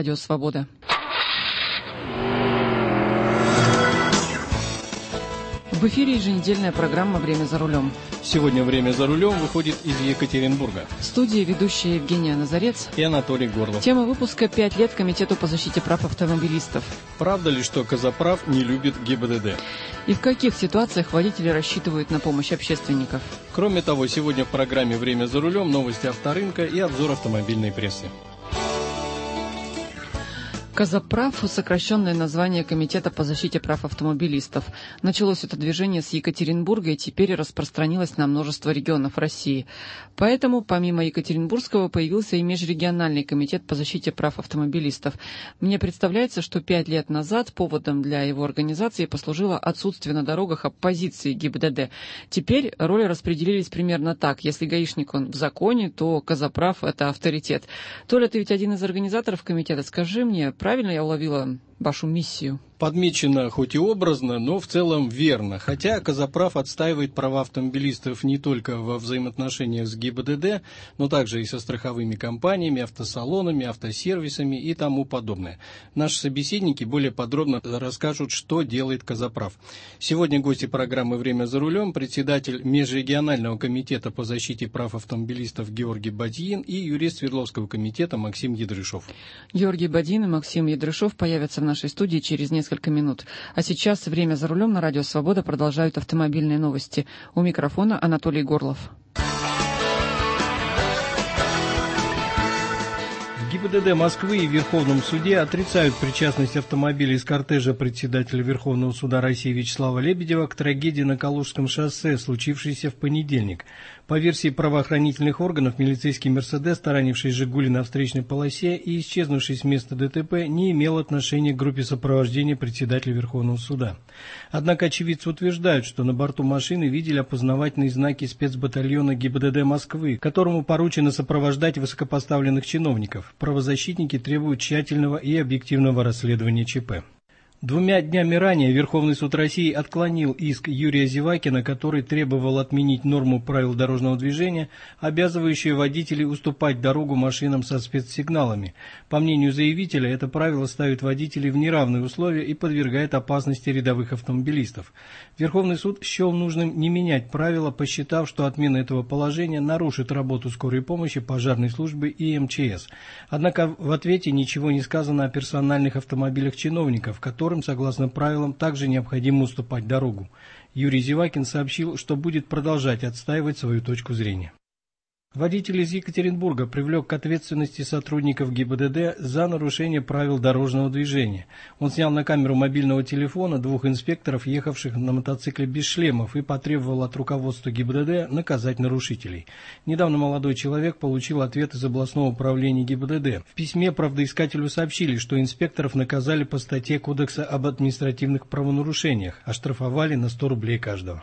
Радио Свобода. В эфире еженедельная программа «Время за рулем». Сегодня «Время за рулем» выходит из Екатеринбурга. В студии ведущие Евгения Назарец и Анатолий Горлов. Тема выпуска «5 лет Комитету по защите прав автомобилистов». Правда ли, что Казаправ не любит ГИБДД? И в каких ситуациях водители рассчитывают на помощь общественников? Кроме того, сегодня в программе «Время за рулем» новости авторынка и обзор автомобильной прессы. Казаправ – сокращенное название Комитета по защите прав автомобилистов. Началось это движение с Екатеринбурга и теперь распространилось на множество регионов России. Поэтому, помимо Екатеринбургского, появился и Межрегиональный комитет по защите прав автомобилистов. Мне представляется, что 5 лет назад поводом для его организации послужило отсутствие на дорогах оппозиции ГИБДД. Теперь роли распределились примерно так. Если гаишник он в законе, то Казаправ – это авторитет. Толя, ты ведь один из организаторов комитета. Скажи мне, правильно я уловила вашу миссию? Подмечено хоть и образно, но в целом верно. Хотя Казаправ отстаивает права автомобилистов не только во взаимоотношениях с ГИБДД, но также и со страховыми компаниями, автосалонами, автосервисами и тому подобное. Наши собеседники более подробно расскажут, что делает Казаправ. Сегодня гости программы «Время за рулем» председатель Межрегионального комитета по защите прав автомобилистов Георгий Бадьин и юрист Свердловского комитета Максим Ядрышов. Георгий Бадьин и Максим Ядрышов появятся в нашей студии через несколько минут. А сейчас «Время за рулем» на Радио Свобода продолжают автомобильные новости. У микрофона Анатолий Горлов. В ГИБДД Москвы и в Верховном суде отрицают причастность автомобиля из кортежа председателя Верховного суда России Вячеслава Лебедева к трагедии на Калужском шоссе, случившейся в понедельник. По версии правоохранительных органов, милицейский «Мерседес», таранивший «Жигули» на встречной полосе и исчезнувший с места ДТП, не имел отношения к группе сопровождения председателя Верховного суда. Однако очевидцы утверждают, что на борту машины видели опознавательные знаки спецбатальона ГИБДД Москвы, которому поручено сопровождать высокопоставленных чиновников. Правозащитники требуют тщательного и объективного расследования ЧП. 2 днями ранее Верховный суд России отклонил иск Юрия Зевакина, который требовал отменить норму правил дорожного движения, обязывающую водителей уступать дорогу машинам со спецсигналами. По мнению заявителя, это правило ставит водителей в неравные условия и подвергает опасности рядовых автомобилистов. Верховный суд счел нужным не менять правила, посчитав, что отмена этого положения нарушит работу скорой помощи, пожарной службы и МЧС. Однако в ответе ничего не сказано о персональных автомобилях чиновников, которым, согласно правилам, также необходимо уступать дорогу. Юрий Зевакин сообщил, что будет продолжать отстаивать свою точку зрения. Водитель из Екатеринбурга привлек к ответственности сотрудников ГИБДД за нарушение правил дорожного движения. Он снял на камеру мобильного телефона 2 инспекторов, ехавших на мотоцикле без шлемов, и потребовал от руководства ГИБДД наказать нарушителей. Недавно молодой человек получил ответ из областного управления ГИБДД. В письме правдоискателю сообщили, что инспекторов наказали по статье Кодекса об административных правонарушениях, оштрафовали на 100 рублей каждого.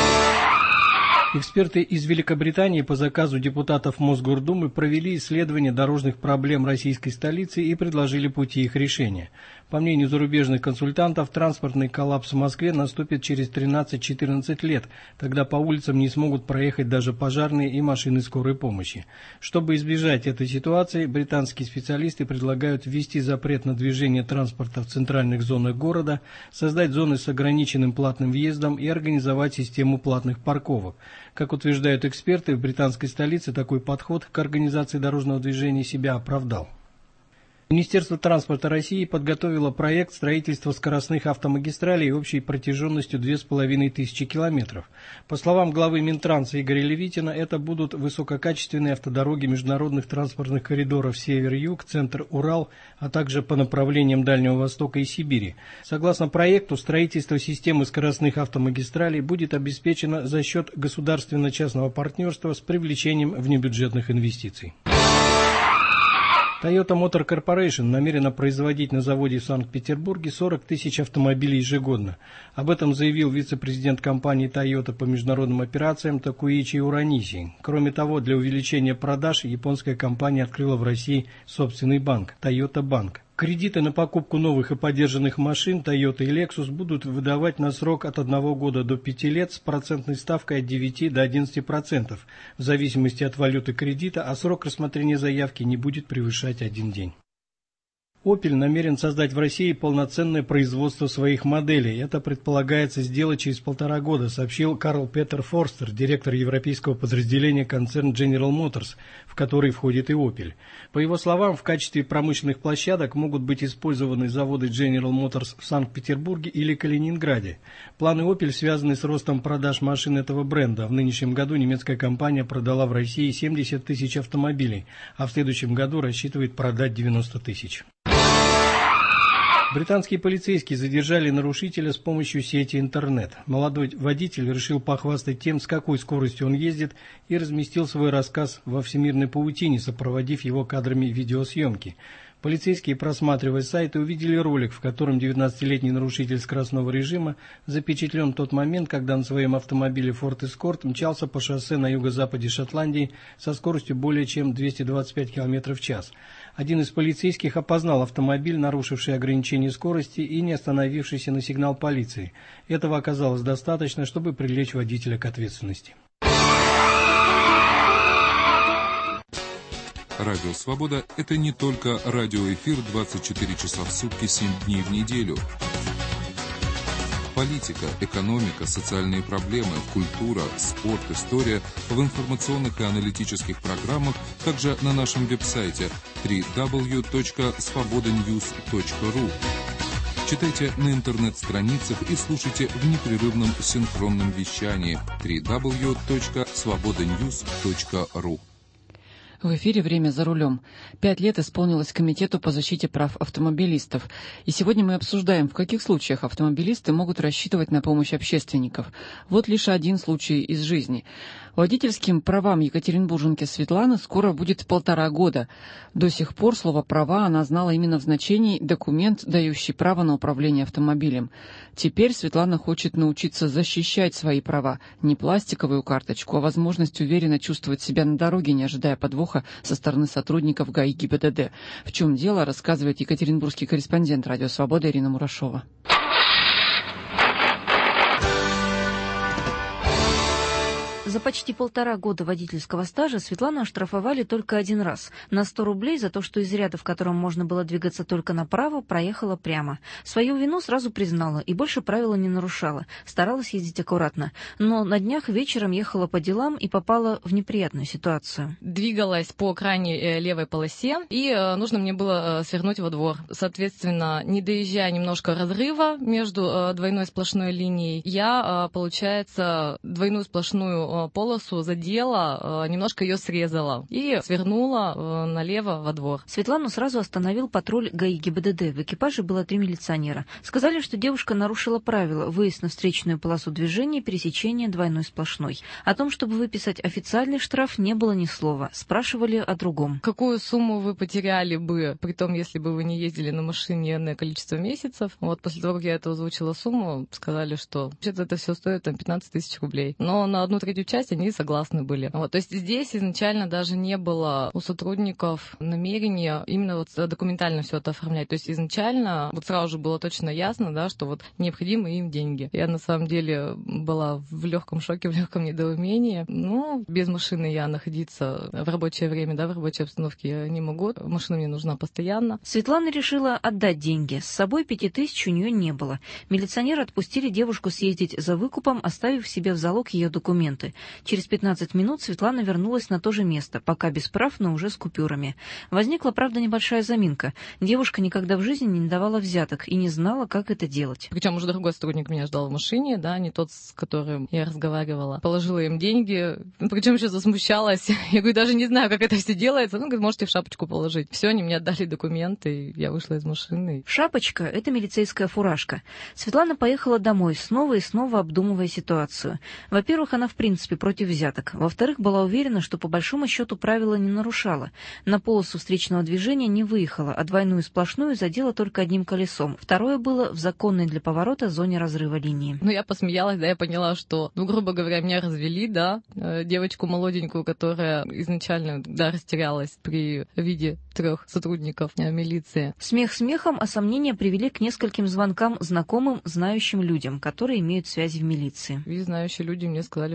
Эксперты из Великобритании по заказу депутатов Мосгордумы провели исследование дорожных проблем российской столицы и предложили пути их решения. По мнению зарубежных консультантов, транспортный коллапс в Москве наступит через 13-14 лет, тогда по улицам не смогут проехать даже пожарные и машины скорой помощи. Чтобы избежать этой ситуации, британские специалисты предлагают ввести запрет на движение транспорта в центральных зонах города, создать зоны с ограниченным платным въездом и организовать систему платных парковок. Как утверждают эксперты, в британской столице такой подход к организации дорожного движения себя оправдал. Министерство транспорта России подготовило проект строительства скоростных автомагистралей общей протяженностью 2500 километров. По словам главы Минтранса Игоря Левитина, это будут высококачественные автодороги международных транспортных коридоров Север-Юг, Центр-Урал, а также по направлениям Дальнего Востока и Сибири. Согласно проекту, строительство системы скоростных автомагистралей будет обеспечено за счет государственно-частного партнерства с привлечением внебюджетных инвестиций. Toyota Motor Corporation намерена производить на заводе в Санкт-Петербурге 40 тысяч автомобилей ежегодно. Об этом заявил вице-президент компании Toyota по международным операциям Такуичи Ураниси. Кроме того, для увеличения продаж японская компания открыла в России собственный банк – Toyota Bank. Кредиты на покупку новых и подержанных машин Toyota и Lexus будут выдавать на срок от 1 года до 5 лет с процентной ставкой от 9 до 11%, в зависимости от валюты кредита, а срок рассмотрения заявки не будет превышать 1 день. Opel намерен создать в России полноценное производство своих моделей. Это предполагается сделать через 1,5 года, сообщил Карл Петер Форстер, директор европейского подразделения концерна General Motors, в который входит и Opel. По его словам, в качестве промышленных площадок могут быть использованы заводы General Motors в Санкт-Петербурге или Калининграде. Планы Opel связаны с ростом продаж машин этого бренда. В нынешнем году немецкая компания продала в России 70 тысяч автомобилей, а в следующем году рассчитывает продать 90 тысяч. Британские полицейские задержали нарушителя с помощью сети интернет. Молодой водитель решил похвастать тем, с какой скоростью он ездит, и разместил свой рассказ во всемирной паутине, сопроводив его кадрами видеосъемки. Полицейские, просматривая сайты, увидели ролик, в котором 19-летний нарушитель скоростного режима запечатлен тот момент, когда на своем автомобиле Ford Escort мчался по шоссе на юго-западе Шотландии со скоростью более чем 225 км в час. Один из полицейских опознал автомобиль, нарушивший ограничение скорости и не остановившийся на сигнал полиции. Этого оказалось достаточно, чтобы привлечь водителя к ответственности. Радио «Свобода» — это не только радиоэфир 24 часа в сутки, 7 дней в неделю. Политика, экономика, социальные проблемы, культура, спорт, история в информационных и аналитических программах, также на нашем веб-сайте www.svobodanews.ru. Читайте на интернет-страницах и слушайте в непрерывном синхронном вещании www.svobodanews.ru. В эфире «Время за рулем». 5 лет исполнилось Комитету по защите прав автомобилистов. И сегодня мы обсуждаем, в каких случаях автомобилисты могут рассчитывать на помощь общественников. Вот лишь один случай из жизни. Водительским правам екатеринбурженки Светланы скоро будет 1,5 года. До сих пор слово «права» она знала именно в значении «документ, дающий право на управление автомобилем». Теперь Светлана хочет научиться защищать свои права. Не пластиковую карточку, а возможность уверенно чувствовать себя на дороге, не ожидая подвоха со стороны сотрудников ГАИ ГИБДД. В чем дело, рассказывает екатеринбургский корреспондент «Радио Свобода» Ирина Мурашова. За почти 1,5 года водительского стажа Светлану оштрафовали только один раз. На 100 рублей за то, что из ряда, в котором можно было двигаться только направо, проехала прямо. Свою вину сразу признала и больше правила не нарушала. Старалась ездить аккуратно. Но на днях вечером ехала по делам и попала в неприятную ситуацию. Двигалась по крайней левой полосе, и нужно мне было свернуть во двор. Соответственно, не доезжая немножко разрыва между двойной сплошной линией, я, получается, двойную сплошную полосу задела, немножко ее срезала и свернула налево во двор. Светлану сразу остановил патруль ГАИ ГИБДД. В экипаже было 3 милиционера. Сказали, что девушка нарушила правила: выезд на встречную полосу движения, пересечение двойной сплошной. О том, чтобы выписать официальный штраф, не было ни слова. Спрашивали о другом. Какую сумму вы потеряли бы, при том, если бы вы не ездили на машине на количество месяцев? Вот после того, как я это озвучила сумму, сказали, что вообще-то это все стоит 15 тысяч рублей. Но на 1/3 часть они согласны были. Вот, то есть здесь изначально даже не было у сотрудников намерения именно вот документально все это оформлять. То есть изначально вот сразу же было точно ясно, да, что вот необходимы им деньги. Я на самом деле была в легком шоке, в легком недоумении. Ну, без машины я находиться в рабочее время, да, в рабочей обстановке я не могу. Машина мне нужна постоянно. Светлана решила отдать деньги. С собой 5000 у нее не было. Милиционеры отпустили девушку съездить за выкупом, оставив себе в залог ее документы. Через 15 минут Светлана вернулась на то же место, пока без прав, но уже с купюрами. Возникла, правда, небольшая заминка. Девушка никогда в жизни не давала взяток и не знала, как это делать. Причем уже другой сотрудник меня ждал в машине, да, не тот, с которым я разговаривала. Положила им деньги, причем еще засмущалась. Я говорю, даже не знаю, как это все делается. Ну, говорит, можете в шапочку положить. Все, они мне отдали документы, и я вышла из машины. Шапочка — это милицейская фуражка. Светлана поехала домой, снова и снова обдумывая ситуацию. Во-первых, она в принципе против взяток. Во-вторых, была уверена, что по большому счету правила не нарушала. На полосу встречного движения не выехала, а двойную сплошную задела только одним колесом. Второе было в законной для поворота зоне разрыва линии. Ну, я посмеялась, да, я поняла, что, ну, грубо говоря, меня развели, да, девочку молоденькую, которая изначально, да, растерялась при виде 3 сотрудников милиции. Смех смехом, а сомнения привели к нескольким звонкам знакомым, знающим людям, которые имеют связи в милиции. И знающие люди мне сказали, что это вообще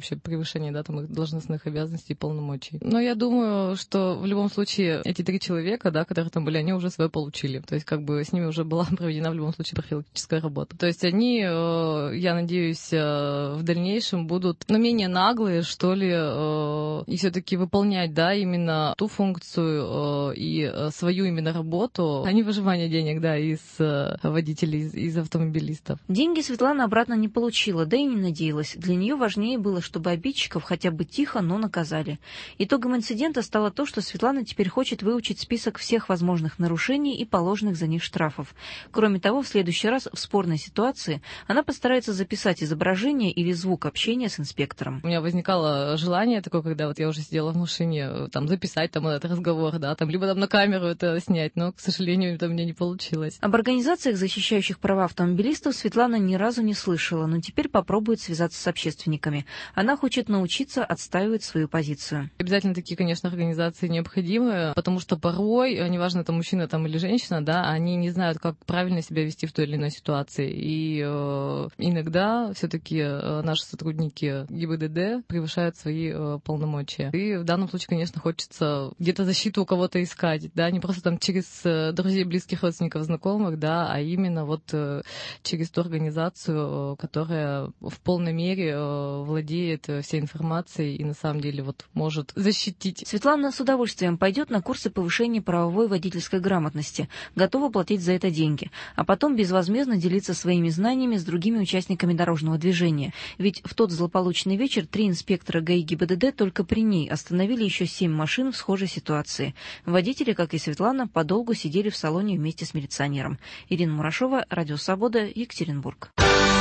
вообще превышение, да, там их должностных обязанностей и полномочий. Но я думаю, что в любом случае эти 3 человека, да, которые там были, они уже свое получили. То есть как бы с ними уже была проведена в любом случае профилактическая работа. То есть они, я надеюсь, в дальнейшем будут, менее наглые, что ли, и все-таки выполнять, да, именно ту функцию и свою именно работу, а не выживание денег, да, из водителей, из автомобилистов. Деньги Светлана обратно не получила, да и не надеялась. Для нее важнее было, чтобы обидчиков хотя бы тихо, но наказали. Итогом инцидента стало то, что Светлана теперь хочет выучить список всех возможных нарушений и положенных за них штрафов. Кроме того, в следующий раз в спорной ситуации она постарается записать изображение или звук общения с инспектором. У меня возникало желание такое, когда вот я уже сидела в машине, там записать там этот разговор, да, там либо там на камеру это снять, но, к сожалению, это у меня не получилось. Об организациях, защищающих права автомобилистов, Светлана ни разу не слышала, но теперь попробует связаться с общественниками. Она хочет научиться отстаивать свою позицию. Обязательно такие, конечно, организации необходимы, потому что порой, неважно, это мужчина там или женщина, да, они не знают, как правильно себя вести в той или иной ситуации. И иногда все-таки наши сотрудники ГИБДД превышают свои полномочия. И в данном случае, конечно, хочется где-то защиту у кого-то искать, да, не просто там через друзей, близких, родственников, знакомых, да, а именно вот через ту организацию, которая в полной мере владеет всей информацией и на самом деле вот может защитить. Светлана с удовольствием пойдет на курсы повышения правовой водительской грамотности, готова платить за это деньги, а потом безвозмездно делиться своими знаниями с другими участниками дорожного движения. Ведь в тот злополучный вечер 3 инспектора ГАИ ГИБДД только при ней остановили еще 7 машин в схожей ситуации. Водители, как и Светлана, подолгу сидели в салоне вместе с милиционером. Ирина Мурашова, Радио Свобода, Екатеринбург.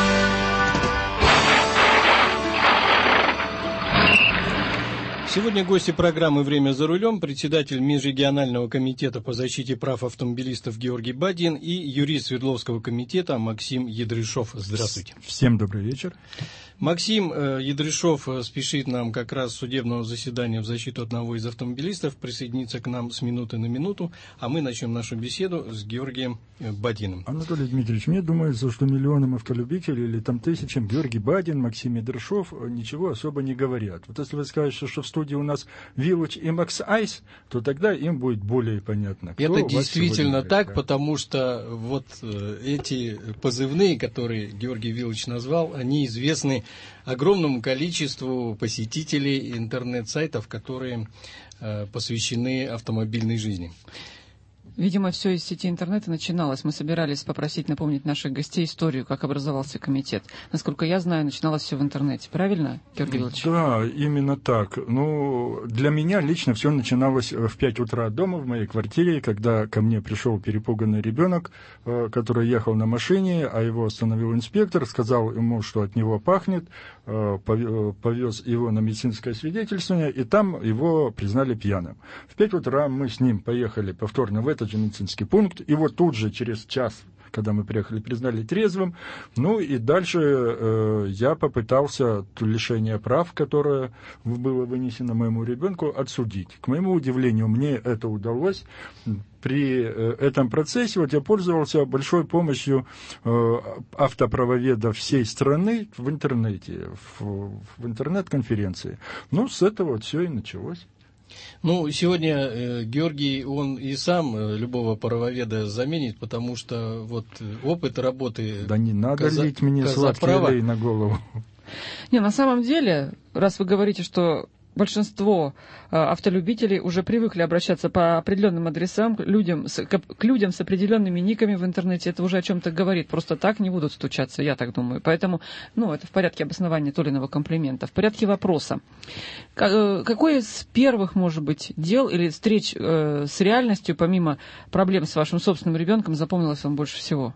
Сегодня гости программы «Время за рулем», председатель Межрегионального комитета по защите прав автомобилистов Георгий Бадин и юрист Свердловского комитета Максим Ядрышов. Здравствуйте. Всем добрый вечер. Максим Ядрышов спешит нам как раз с судебного заседания в защиту одного из автомобилистов присоединиться к нам с минуты на минуту, а мы начнем нашу беседу с Георгием Бадиным. Анатолий Дмитриевич, мне думается, что миллионам автолюбителей или там тысячам Георгий Бадин, Максим Ядрышов ничего особо не говорят. Вот если вы скажете, что в студии у нас Village и Max Ice, то тогда им будет более понятно, кто это действительно так, да? Потому что вот эти позывные, которые Георгий Виллович назвал, они известны огромному количеству посетителей интернет-сайтов, которые посвящены автомобильной жизни. Видимо, все из сети интернета начиналось. Мы собирались попросить напомнить наших гостей историю, как образовался комитет. Насколько я знаю, начиналось все в интернете. Правильно, Георгий Ильич? Да, именно так. Ну, для меня лично все начиналось в 5 утра дома в моей квартире, когда ко мне пришел перепуганный ребенок, который ехал на машине, а его остановил инспектор, сказал ему, что от него пахнет, повез его на медицинское свидетельствование, и там его признали пьяным. В 5 утра мы с ним поехали повторно в этот же медицинский пункт, и вот тут же через час, когда мы приехали, признали трезвым. Ну и дальше я попытался лишение прав, которое было вынесено моему ребенку, отсудить. К моему удивлению, мне это удалось. При этом процессе вот я пользовался большой помощью автоправоведов всей страны в интернете, в интернет-конференции. Ну, с этого вот все и началось. Ну, сегодня Георгий, он и сам любого правоведа заменит, потому что вот опыт работы... Да не надо лить мне сладкий лей на голову. Не, на самом деле, раз вы говорите, что большинство автолюбителей уже привыкли обращаться по определенным адресам к людям с определенными никами в интернете. Это уже о чем-то говорит. Просто так не будут стучаться, я так думаю. Поэтому, это в порядке обоснования Толиного комплимента. В порядке вопроса. Какой из первых, может быть, дел или встреч с реальностью, помимо проблем с вашим собственным ребенком, запомнилось вам больше всего?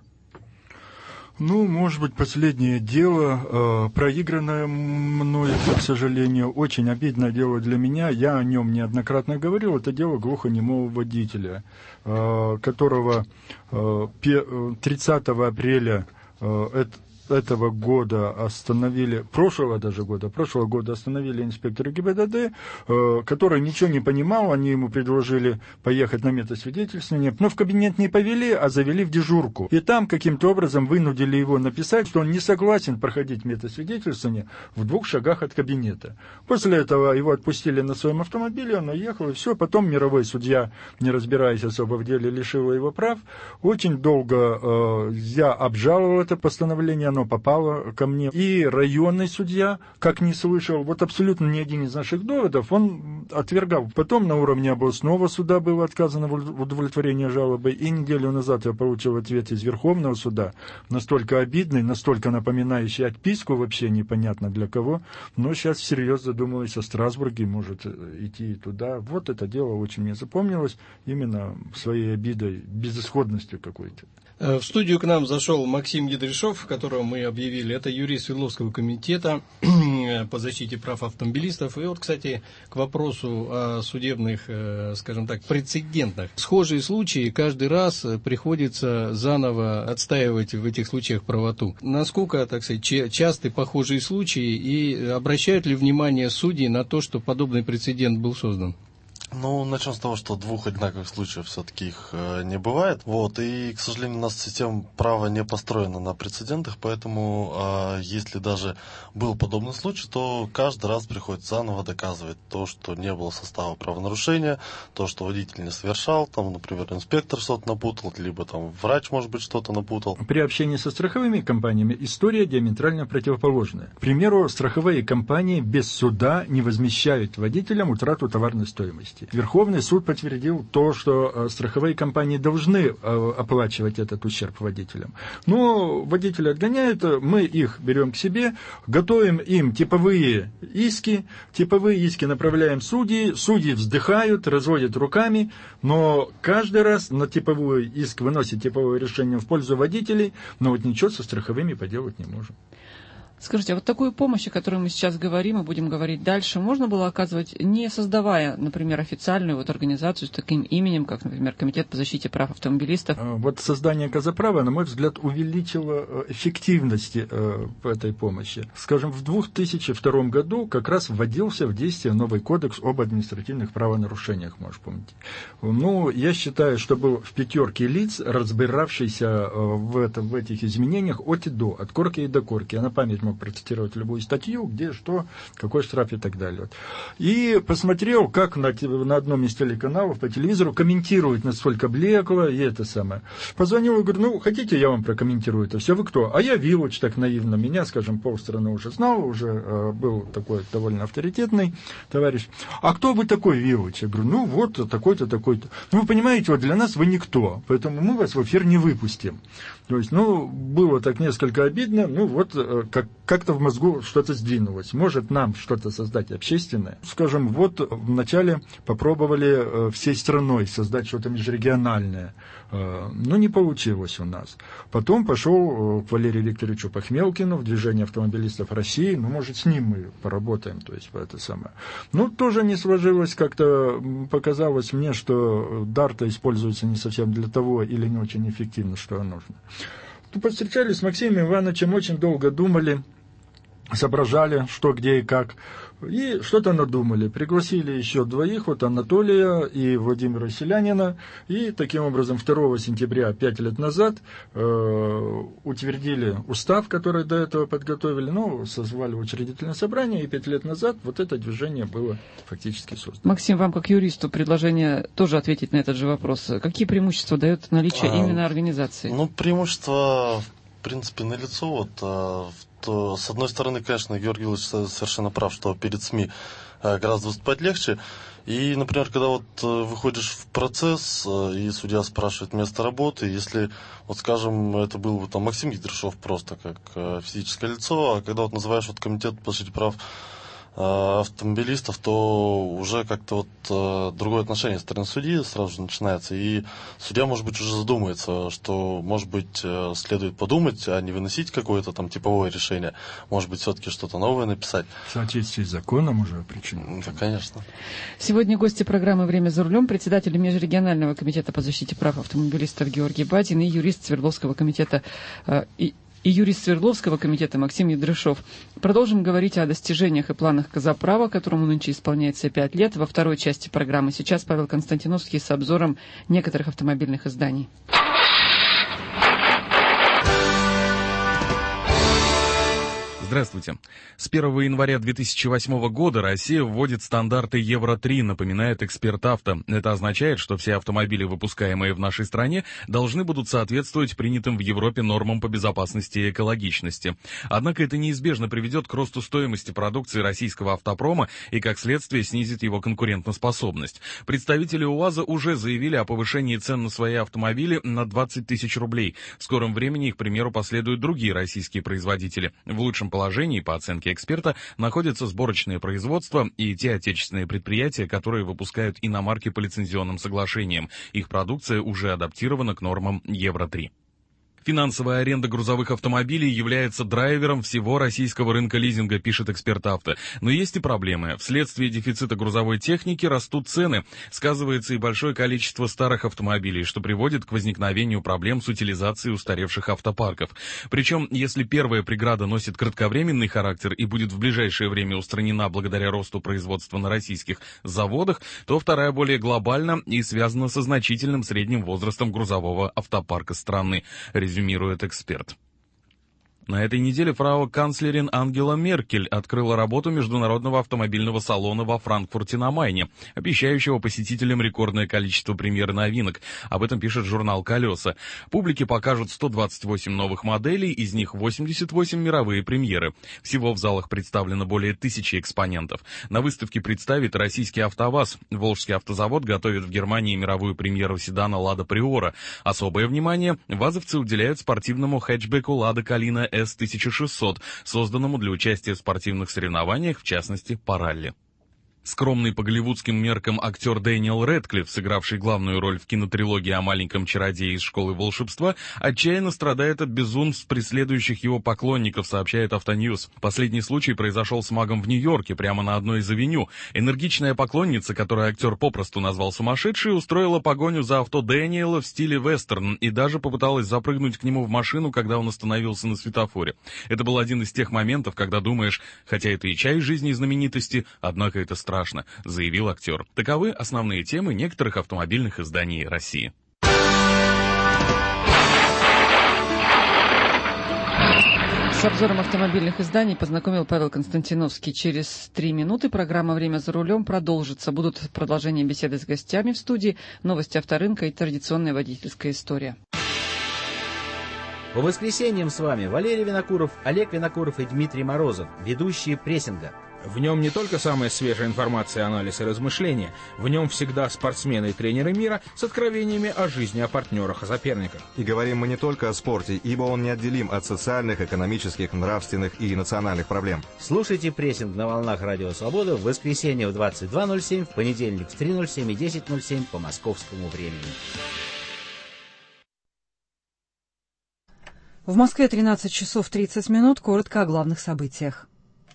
Ну, может быть, последнее дело, проигранное мною, к сожалению, очень обидное дело для меня. Я о нем неоднократно говорил. Это дело глухонемого водителя, которого 30 апреля этого года остановили, прошлого года остановили инспектора ГИБДД, который ничего не понимал, они ему предложили поехать на метасвидетельствование, но в кабинет не повели, а завели в дежурку. И там каким-то образом вынудили его написать, что он не согласен проходить метасвидетельствование в 2 шагах от кабинета. После этого его отпустили на своем автомобиле, он уехал, и все. Потом мировой судья, не разбираясь особо в деле, лишил его прав. Очень долго я обжаловал это постановление, оно попало ко мне. И районный судья, как не слышал, вот абсолютно ни один из наших доводов, он отвергал. Потом на уровне областного суда было отказано в удовлетворении жалобы, и неделю назад я получил ответ из Верховного суда, настолько обидный, настолько напоминающий отписку, вообще непонятно для кого, но сейчас всерьез задумываюсь о Страсбурге, может идти туда. Вот это дело очень мне запомнилось, именно своей обидой, безысходностью какой-то. В студию к нам зашел Максим Едришов, которого мы объявили. Это юрист Свердловского комитета по защите прав автомобилистов. И вот, кстати, к вопросу о судебных, скажем так, прецедентах. Схожие случаи каждый раз приходится заново отстаивать в этих случаях правоту. Насколько, так сказать, часты похожие случаи и обращают ли внимание судьи на то, что подобный прецедент был создан? Ну, начнем с того, что 2 одинаковых случаев все-таки их не бывает. Вот, и, к сожалению, у нас система права не построена на прецедентах, поэтому если даже был подобный случай, то каждый раз приходится заново доказывать то, что не было состава правонарушения, то, что водитель не совершал, там, например, инспектор что-то напутал, либо там врач, может быть, что-то напутал. При общении со страховыми компаниями история диаметрально противоположная. К примеру, страховые компании без суда не возмещают водителям утрату товарной стоимости. Верховный суд подтвердил то, что страховые компании должны оплачивать этот ущерб водителям. Но водители отгоняют, мы их берем к себе, готовим им типовые иски направляем судьи вздыхают, разводят руками, но каждый раз на типовой иск выносит типовое решение в пользу водителей, но вот ничего со страховыми поделать не можем. Скажите, а вот такую помощь, о которой мы сейчас говорим и будем говорить дальше, можно было оказывать, не создавая, например, официальную вот организацию с таким именем, как, например, Комитет по защите прав автомобилистов? Вот создание Казаправа, на мой взгляд, увеличило эффективность этой помощи. Скажем, в 2002 году как раз вводился в действие новый кодекс об административных правонарушениях, можешь помнить. Ну, я считаю, что был в 5 лиц, разбиравшийся в этих изменениях от и до, от корки и до корки. Я на память мог процитировать любую статью, где что, какой штраф и так далее. И посмотрел, как на одном из телеканалов по телевизору комментируют, насколько блекло, и это самое. Позвонил и говорю, ну, хотите, я вам прокомментирую это все, вы кто? А я Вилыч, так наивно, меня, скажем, полстраны уже знал, уже был такой довольно авторитетный товарищ. А кто вы такой, Вилыч? Я говорю, ну, вот такой-то, такой-то. Ну, вы понимаете, вот для нас вы никто, поэтому мы вас в эфир не выпустим. То есть, ну, было так несколько обидно, ну, вот как-то в мозгу что-то сдвинулось. Может, нам что-то создать общественное? Скажем, вот вначале попробовали всей страной создать что-то межрегиональное. Но не получилось у нас. Потом пошел к Валерию Викторовичу Похмелкину в Движение автомобилистов России. Ну, может, с ним мы поработаем, то есть это самое. Ну, тоже не сложилось, как-то показалось мне, что дарта используется не совсем для того или не очень эффективно, что нужно. Повстречались с Максимом Ивановичем, очень долго думали, соображали, что, где и как, и что-то надумали. Пригласили еще 2, вот Анатолия и Владимира Селянина, и таким образом 2 сентября 5 лет назад утвердили устав, который до этого подготовили, ну, созвали учредительное собрание, и 5 лет назад вот это движение было фактически создано. Максим, вам как юристу предложение тоже ответить на этот же вопрос. Какие преимущества дает наличие именно организации? Ну, преимущества, в принципе, налицо. С одной стороны, конечно, Георгий Ильич совершенно прав, что перед СМИ гораздо выступать легче. И, например, когда вот выходишь в процесс, и судья спрашивает место работы, если, вот скажем, это был бы там Максим Едришов просто как физическое лицо, а когда вот называешь вот Комитет по защите прав автомобилистов, то уже как-то вот другое отношение со стороны судьи сразу же начинается, и судья, может быть, уже задумается, что, может быть, следует подумать, а не выносить какое-то там типовое решение, может быть, все-таки что-то новое написать. В соответствии с законом уже причина. Да, конечно. Сегодня гости программы «Время за рулем», председатель Межрегионального комитета по защите прав автомобилистов Георгий Бадин и юрист Свердловского комитета и юрист Свердловского комитета Максим Ядрышов. Продолжим говорить о достижениях и планах Казаправа, которому нынче исполняется 5 лет, во второй части программы. Сейчас Павел Константиновский с обзором некоторых автомобильных изданий. Здравствуйте. С 1 января 2008 года Россия вводит стандарты Евро-3, напоминает «Эксперт Авто». Это означает, что все автомобили, выпускаемые в нашей стране, должны будут соответствовать принятым в Европе нормам по безопасности и экологичности. Однако это неизбежно приведет к росту стоимости продукции российского автопрома и, как следствие, снизит его конкурентоспособность. Представители УАЗа уже заявили о повышении цен на свои автомобили на 20 тысяч рублей. В скором времени их примеру последуют другие российские производители. В лучшем положении, по оценке эксперта, находятся сборочные производства и те отечественные предприятия, которые выпускают иномарки по лицензионным соглашениям. Их продукция уже адаптирована к нормам Евро-3. Финансовая аренда грузовых автомобилей является драйвером всего российского рынка лизинга, пишет «Эксперт Авто». Но есть и проблемы. Вследствие дефицита грузовой техники растут цены. Сказывается и большое количество старых автомобилей, что приводит к возникновению проблем с утилизацией устаревших автопарков. Причем, если первая преграда носит кратковременный характер и будет в ближайшее время устранена благодаря росту производства на российских заводах, то вторая более глобальна и связана со значительным средним возрастом грузового автопарка страны, резюмирует эксперт. На этой неделе фрау-канцлерин Ангела Меркель открыла работу международного автомобильного салона во Франкфурте на Майне, обещающего посетителям рекордное количество премьер новинок. Об этом пишет журнал «Колеса». Публике покажут 128 новых моделей, из них 88 мировые премьеры. Всего в залах представлено более 1000 экспонентов. На выставке представит российский АвтоВАЗ. Волжский автозавод готовит в Германии мировую премьеру седана «Лада Приора». Особое внимание вазовцы уделяют спортивному хэтчбеку «Лада Калина S1600, созданному для участия в спортивных соревнованиях, в частности, по ралли. Скромный по голливудским меркам актер Дэниел Рэдклифф, сыгравший главную роль в кинотрилогии о маленьком чародее из школы волшебства, отчаянно страдает от безумств преследующих его поклонников, сообщает Автоньюз. Последний случай произошел с магом в Нью-Йорке, прямо на одной из авеню. Энергичная поклонница, которую актер попросту назвал сумасшедшей, устроила погоню за авто Дэниела в стиле вестерн и даже попыталась запрыгнуть к нему в машину, когда он остановился на светофоре. Это был один из тех моментов, когда думаешь, хотя это и часть жизни знаменитости, однако это страшно, заявил актер. Таковы основные темы некоторых автомобильных изданий России. С обзором автомобильных изданий познакомил Павел Константиновский. Через 3 минуты программа «Время за рулем» продолжится. Будут продолжение беседы с гостями в студии, новости авторынка и традиционная водительская история. По воскресеньям с вами Валерий Винокуров, Олег Винокуров и Дмитрий Морозов, ведущие «Прессинга». В нем не только самая свежая информация, анализ и размышления. В нем всегда спортсмены и тренеры мира с откровениями о жизни, о партнерах, о соперниках. И говорим мы не только о спорте, ибо он неотделим от социальных, экономических, нравственных и национальных проблем. Слушайте «Прессинг» на волнах Радио Свобода в воскресенье в 22:07, в понедельник в 3:07 и 10:07 по московскому времени. В Москве 13 часов 30 минут. Коротко о главных событиях.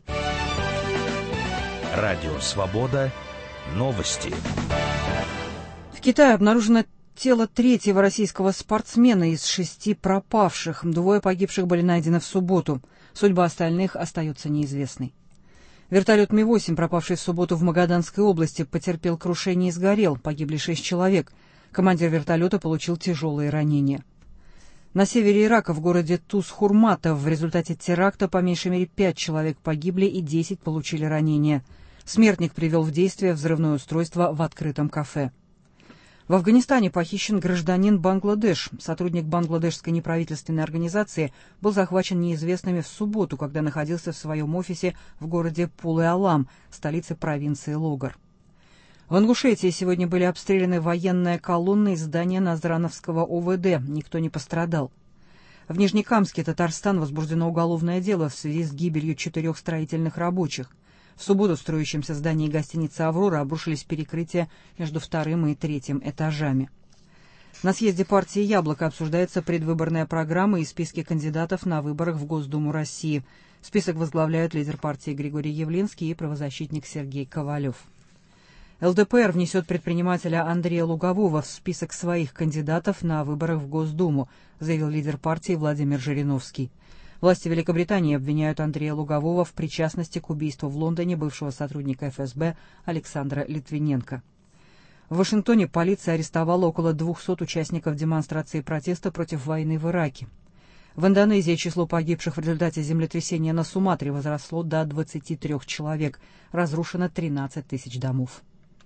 Радио «Свобода». Новости. В Китае обнаружено тело 3-го российского спортсмена из 6 пропавших. 2 погибших были найдены в субботу. Судьба остальных остается неизвестной. Вертолет Ми-8, пропавший в субботу в Магаданской области, потерпел крушение и сгорел. Погибли 6 человек. Командир вертолета получил тяжелые ранения. На севере Ирака, в городе Туз-Хурмата, в результате теракта по меньшей мере 5 человек погибли и 10 получили ранения. Смертник привел в действие взрывное устройство в открытом кафе. В Афганистане похищен гражданин Бангладеш. Сотрудник бангладешской неправительственной организации был захвачен неизвестными в субботу, когда находился в своем офисе в городе Пулы-Алам, столице провинции Логар. В Ингушетии сегодня были обстреляны военная колонна и здание Назрановского ОВД. Никто не пострадал. В Нижнекамске, Татарстан, возбуждено уголовное дело в связи с гибелью 4 строительных рабочих. В субботу в строящемся здании гостиницы «Аврора» обрушились перекрытия между 2-м и 3-м этажами. На съезде партии «Яблоко» обсуждается предвыборная программа и списки кандидатов на выборах в Госдуму России. Список возглавляют лидер партии Григорий Явлинский и правозащитник Сергей Ковалев. ЛДПР внесет предпринимателя Андрея Лугового в список своих кандидатов на выборах в Госдуму, заявил лидер партии Владимир Жириновский. Власти Великобритании обвиняют Андрея Лугового в причастности к убийству в Лондоне бывшего сотрудника ФСБ Александра Литвиненко. В Вашингтоне полиция арестовала около 200 участников демонстрации протеста против войны в Ираке. В Индонезии число погибших в результате землетрясения на Суматре возросло до 23 человек. Разрушено 13 тысяч домов.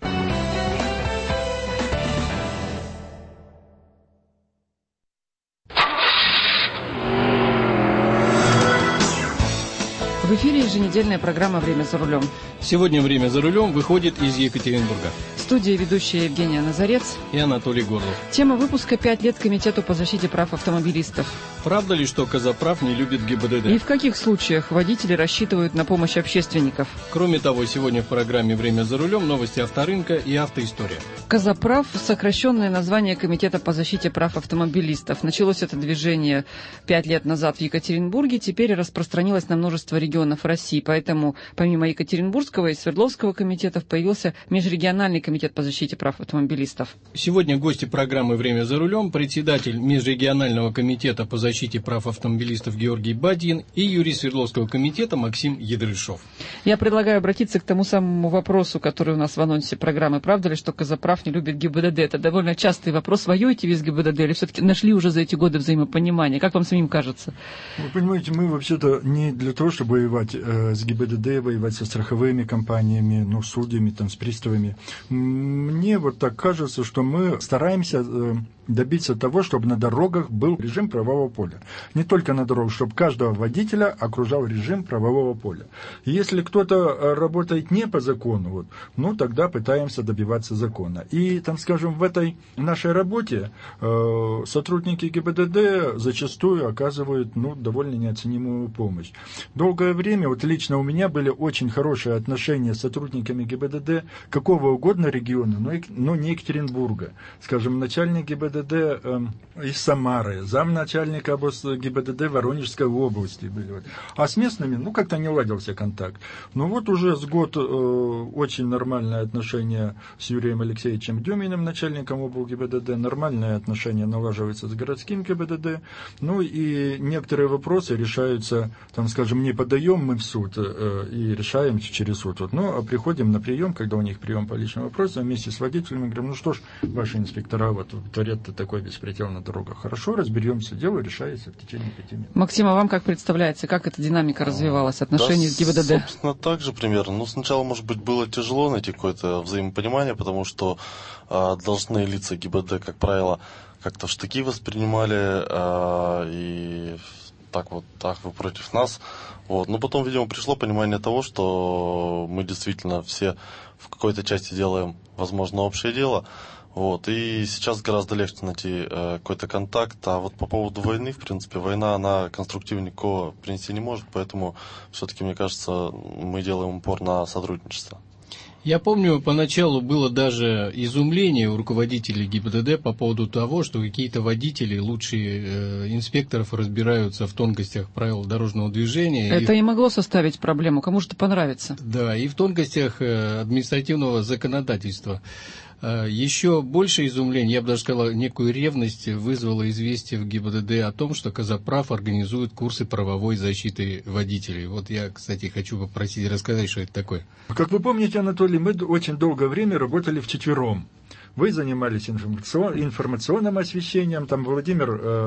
В эфире еженедельная программа «Время за рулем». Сегодня «Время за рулем» выходит из Екатеринбурга. В студии ведущая Евгения Назарец и Анатолий Горлов. Тема выпуска «5 лет Комитету по защите прав автомобилистов». Правда ли, что Казаправ не любит ГИБДД? И в каких случаях водители рассчитывают на помощь общественников? Кроме того, сегодня в программе «Время за рулем» новости авторынка и автоистория. Казаправ – сокращенное название Комитета по защите прав автомобилистов. Началось это движение 5 лет назад в Екатеринбурге, теперь распространилось на множество регионов России. Поэтому помимо Екатеринбургского и Свердловского комитетов появился Межрегиональный комитет по защите прав автомобилистов. Сегодня гости программы «Время за рулем» председатель Межрегионального комитета по защите прав автомобилистов Георгий Бадьин и юрист Свердловского комитета Максим Ядрышов. Я предлагаю обратиться к тому самому вопросу, который у нас в анонсе программы. Правда ли, что Казаправ не любит ГИБДД? Это довольно частый вопрос. Воюете вы с ГИБДД или все-таки нашли уже за эти годы взаимопонимание? Как вам самим кажется? Вы понимаете, мы вообще-то не для того, чтобы воевать с ГИБДД, воевать со страховыми компаниями, ну, судьями, там, с приставами. Мне вот так кажется, что мы стараемся добиться того, чтобы на дорогах был режим правового поля. Не только на дорогах, чтобы каждого водителя окружал режим правового поля. И если кто-то работает не по закону, вот, ну, тогда пытаемся добиваться закона. И, там, скажем, в этой нашей работе сотрудники ГИБДД зачастую оказывают, ну, довольно неоценимую помощь. Долгое время, вот лично у меня были очень хорошие отношения с сотрудниками ГИБДД какого угодно региона, но не Екатеринбурга. Скажем, начальник ГИБДД из Самары, замначальника ГИБДД Воронежской области были. А с местными, ну, как-то не ладился контакт. Ну, вот уже с год очень нормальное отношение с Юрием Алексеевичем Дюминым, начальником обл. ГИБДД, нормальное отношение налаживается с городским ГИБДД. Ну, и некоторые вопросы решаются, там, скажем, не подаем мы в суд и решаем через суд. Вот. Ну, а приходим на прием, когда у них прием по личным вопросам, вместе с водителями, говорим, ну что ж, ваши инспектора вот творят такой беспредел на дорогах. Хорошо, разберемся, дело решается в течение 5 минут. Максим, а вам как представляется, как эта динамика развивалась, отношения с ГИБДД? Собственно, так же примерно. Ну, сначала, может быть, было тяжело найти какое-то взаимопонимание, потому что должностные лица ГИБДД, как правило, как-то в штыки воспринимали, и так вы против нас. Вот. Но потом, видимо, пришло понимание того, что мы действительно все в какой-то части делаем, возможно, общее дело. Вот. И сейчас гораздо легче найти какой-то контакт. А вот по поводу войны, в принципе, война, она конструктива никакого принести не может, поэтому все-таки, мне кажется, мы делаем упор на сотрудничество. Я помню, поначалу было даже изумление у руководителей ГИБДД по поводу того, что какие-то водители, лучшие инспекторов, разбираются в тонкостях правил дорожного движения. Это и могло составить проблему, кому же это понравится. Да, и в тонкостях административного законодательства. Еще больше изумления, я бы даже сказал, некую ревность вызвало известие в ГИБДД о том, что Казаправ организует курсы правовой защиты водителей. Вот я, кстати, хочу попросить рассказать, что это такое. Как вы помните, Анатолий, мы очень долгое время работали вчетвером. Вы занимались информационным освещением, там Владимир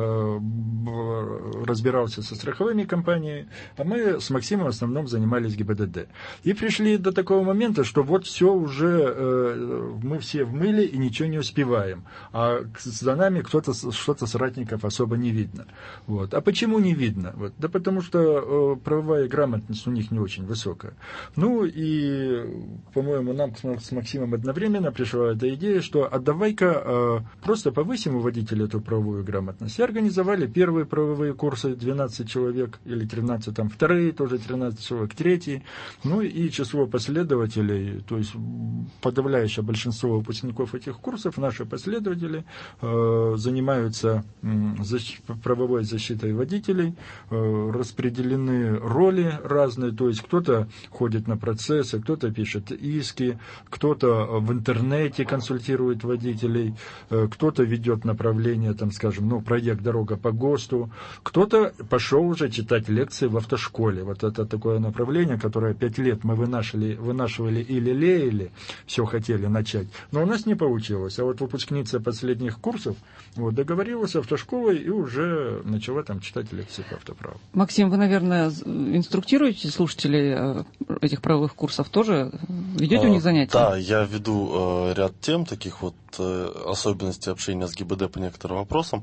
разбирался со страховыми компаниями, а мы с Максимом в основном занимались ГИБДД. И пришли до такого момента, что вот все уже, мы все в мыле и ничего не успеваем. А за нами что-то соратников особо не видно. Вот. А почему не видно? Вот. Да потому что правовая грамотность у них не очень высокая. Ну и, по-моему, нам с Максимом одновременно пришла эта идея, что а давай-ка просто повысим у водителя эту правовую грамотность. И организовали первые правовые курсы, 12 человек или 13, там вторые тоже 13 человек, третьи. Ну и число последователей, то есть подавляющее большинство выпускников этих курсов, наши последователи, занимаются правовой защитой водителей, распределены роли разные, то есть кто-то ходит на процессы, кто-то пишет иски, кто-то в интернете консультирует консультирует водителей, кто-то ведет направление, там, скажем, проект «Дорога по ГОСТу», кто-то пошел уже читать лекции в автошколе. Вот это такое направление, которое 5 лет мы вынашивали и лелеяли, все хотели начать, но у нас не получилось. А вот выпускница последних курсов договорилась с автошколой и уже начала там читать лекции по автоправу. Максим, вы, наверное, инструктируете слушателей этих правовых курсов тоже? Ведете у них занятия? Да, я веду ряд тем, таких особенностей общения с ГИБДД по некоторым вопросам.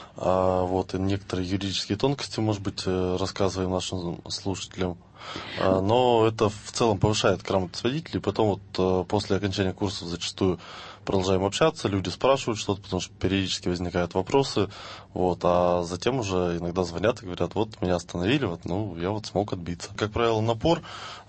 И некоторые юридические тонкости, может быть, рассказываем нашим слушателям. Но это в целом повышает грамотность водителей. Потом после окончания курсов зачастую продолжаем общаться, люди спрашивают что-то, потому что периодически возникают вопросы, а затем уже иногда звонят и говорят, меня остановили, я смог отбиться. Как правило, напор,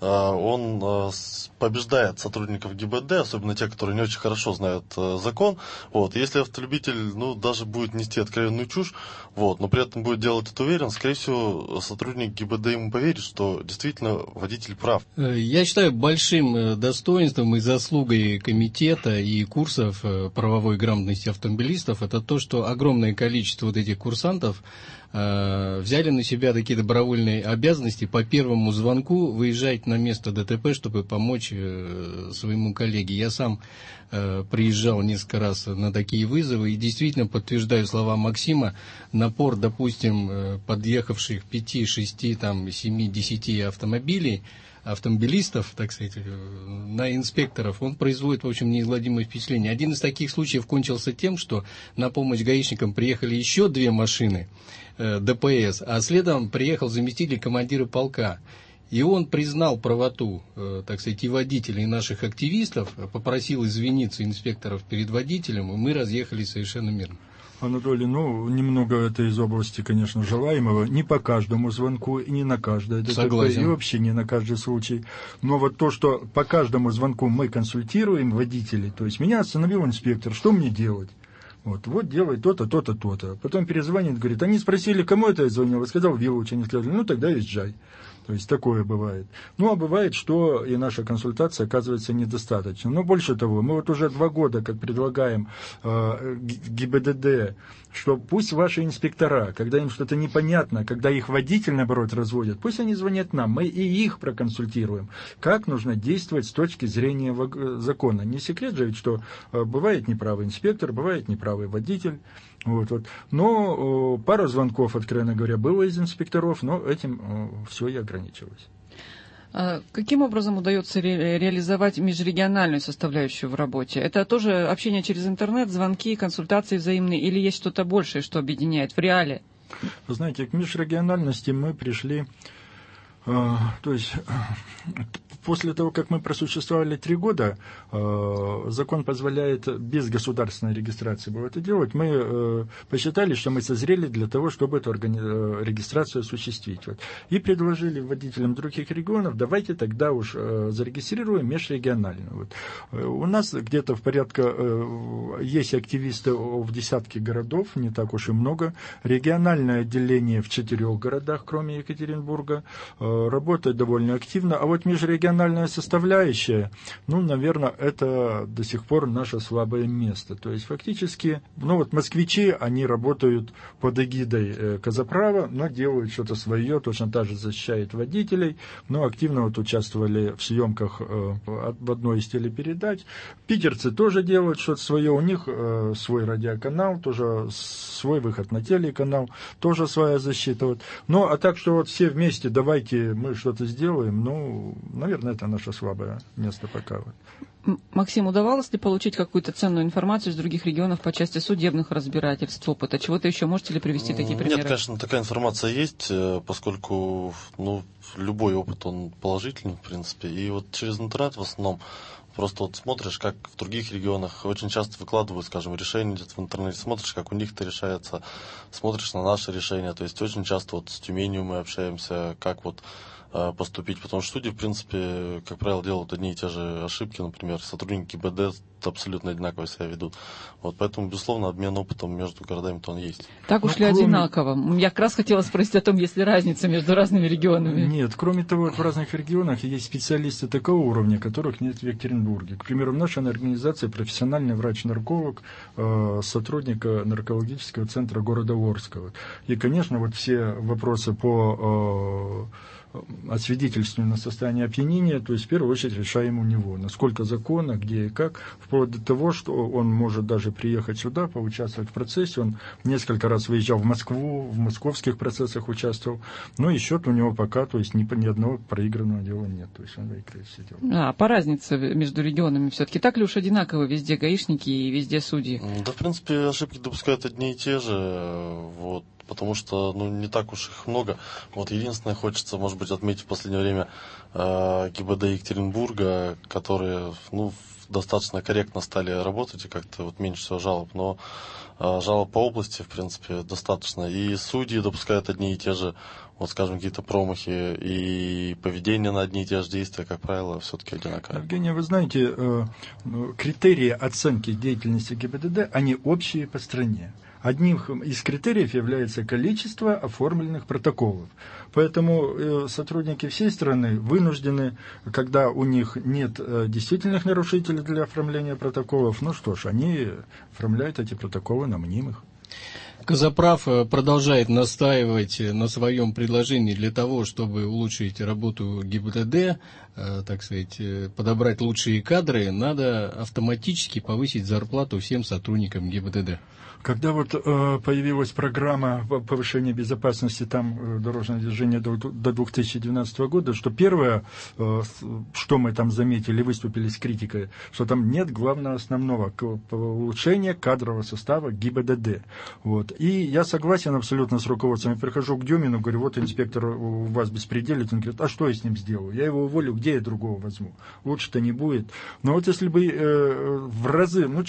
он побеждает сотрудников ГИБДД, особенно те, которые не очень хорошо знают закон. Если автолюбитель, даже будет нести откровенную чушь, но при этом будет делать это уверенно, скорее всего, сотрудник ГИБДД ему поверит, что действительно водитель прав. Я считаю большим достоинством и заслугой комитета и курсов правовой грамотности автомобилистов это то, что огромное количество этих курсантов взяли на себя такие добровольные обязанности по первому звонку выезжать на место ДТП, чтобы помочь своему коллеге. Я сам приезжал несколько раз на такие вызовы и действительно подтверждаю слова Максима, напор, допустим, подъехавших 5, 6, 7, 10 автомобилистов, так сказать, на инспекторов, он производит, в общем, неизгладимое впечатление. Один из таких случаев кончился тем, что на помощь гаишникам приехали еще 2 машины ДПС, а следом приехал заместитель командира полка. И он признал правоту, так сказать, и водителей, и наших активистов, попросил извиниться инспекторов перед водителем, и мы разъехались совершенно мирно. Анатолий, немного это из области, конечно, желаемого. Не по каждому звонку, и не на каждое ДТП, Согласен. И вообще не на каждый случай. Но то, что по каждому звонку мы консультируем водителей, то есть меня остановил инспектор, что мне делать? Делай то-то, то-то, то-то. Потом перезвонит, говорит, они спросили, кому это я звонил? Я сказал, Вилучу. Они сказали, тогда езжай. То есть такое бывает. А бывает, что и наша консультация оказывается недостаточно. Но больше того, мы уже 2 года, как предлагаем ГИБДД, что пусть ваши инспектора, когда им что-то непонятно, когда их водитель, наоборот, разводят, пусть они звонят нам, мы и их проконсультируем, как нужно действовать с точки зрения закона. Не секрет же, что бывает неправый инспектор, бывает неправый водитель. Но пара звонков, откровенно говоря, было из инспекторов, но этим все и ограничилось. Каким образом удается реализовать межрегиональную составляющую в работе? Это тоже общение через интернет, звонки, консультации взаимные, или есть что-то большее, что объединяет в реале? Вы знаете, к межрегиональности мы пришли, то есть после того, как мы просуществовали 3 года, закон позволяет без государственной регистрации это делать. Мы посчитали, что мы созрели для того, чтобы эту регистрацию осуществить. И предложили водителям других регионов, давайте тогда уж зарегистрируем межрегиональную. У нас где-то в порядке есть активисты в десятке городов, не так уж и много. Региональное отделение в 4 городах, кроме Екатеринбурга, работает довольно активно. А межрегиональная составляющая, наверное, это до сих пор наше слабое место. То есть, фактически, москвичи, они работают под эгидой Казаправа, но делают что-то свое, точно так же защищают водителей, но активно участвовали в съемках в одной из телепередач. Питерцы тоже делают что-то свое, у них свой радиоканал, тоже свой выход на телеканал, тоже своя защита. А так, что все вместе, давайте мы что-то сделаем, наверное, это наше слабое место пока. Максим, удавалось ли получить какую-то ценную информацию из других регионов по части судебных разбирательств, опыта? Чего-то еще можете ли привести такие примеры? Нет, конечно, такая информация есть, поскольку любой опыт, он положительный, в принципе. И через интернет в основном просто смотришь, как в других регионах очень часто выкладывают, скажем, решения где-то в интернете, смотришь, как у них это решается, смотришь на наши решения. То есть очень часто с Тюменью мы общаемся, как поступить, потому что судьи, в принципе, как правило, делают одни и те же ошибки. Например, сотрудники ГИБДД абсолютно одинаково себя ведут. Вот поэтому, безусловно, обмен опытом между городами-то он есть. Так уж ли одинаково? Я как раз хотела спросить о том, есть ли разница между разными регионами. Нет, кроме того, в разных регионах есть специалисты такого уровня, которых нет в Екатеринбурге. К примеру, в нашей организации профессиональный врач-нарколог, сотрудник наркологического центра города Орского. И, конечно, вот все вопросы по освидетельствованию на состояние опьянения, то есть в первую очередь решаем у него, насколько законно, где и как, вплоть до того, что он может даже приехать сюда, поучаствовать в процессе. Он несколько раз выезжал в Москву, в московских процессах участвовал, но и счет у него пока, то есть ни одного проигранного дела нет, то есть он выиграет все дела. По разнице между регионами все-таки так ли уж одинаково везде гаишники и везде судьи? Да, в принципе, ошибки допускают одни и те же, вот. Потому что, не так уж их много. Вот единственное, хочется, может быть, отметить в последнее время ГИБДД Екатеринбурга, которые, достаточно корректно стали работать, и как-то вот меньше всего жалоб. Но жалоб по области, в принципе, достаточно. И судьи допускают одни и те же, вот скажем, какие-то промахи, и поведение на одни и те же действия, как правило, все-таки одинаковое. Евгений, вы знаете, критерии оценки деятельности ГИБДД, они общие по стране. Одним из критериев является количество оформленных протоколов. Поэтому сотрудники всей страны вынуждены, когда у них нет действительных нарушителей для оформления протоколов, они оформляют эти протоколы на мнимых. Казаправ продолжает настаивать на своем предложении для того, чтобы улучшить работу ГИБДД, так сказать, подобрать лучшие кадры, надо автоматически повысить зарплату всем сотрудникам ГИБДД. Когда появилась программа повышения безопасности дорожного движения до 2012 года, что первое, что мы там заметили, выступили с критикой, что там нет главного основного улучшения кадрового состава ГИБДД. Вот. И я согласен абсолютно с руководством. Я прихожу к Дюмину, говорю, вот инспектор у вас беспределит. Он говорит, а что я с ним сделаю? Я его уволю, где я другого возьму? Лучше-то не будет. Но вот если бы в разы, в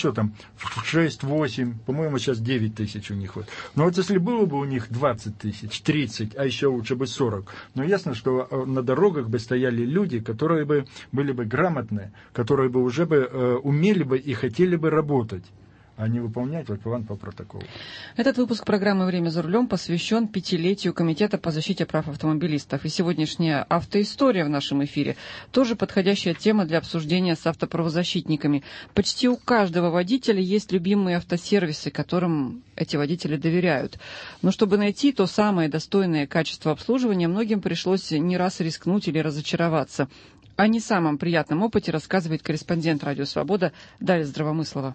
6-8, по-моему, сейчас 9 тысяч у них. Но вот если было бы у них 20 тысяч, 30, а еще лучше бы 40, но ясно, что на дорогах бы стояли люди, которые бы были бы грамотные, которые бы уже умели бы и хотели бы работать, а не выполнять план по протоколу. Этот выпуск программы «Время за рулем» посвящен 5-летию Комитета по защите прав автомобилистов. И сегодняшняя автоистория в нашем эфире тоже подходящая тема для обсуждения с автоправозащитниками. Почти у каждого водителя есть любимые автосервисы, которым эти водители доверяют. Но чтобы найти то самое достойное качество обслуживания, многим пришлось не раз рискнуть или разочароваться. О не самом приятном опыте рассказывает корреспондент «Радио Свобода» Дарья Здравомыслова.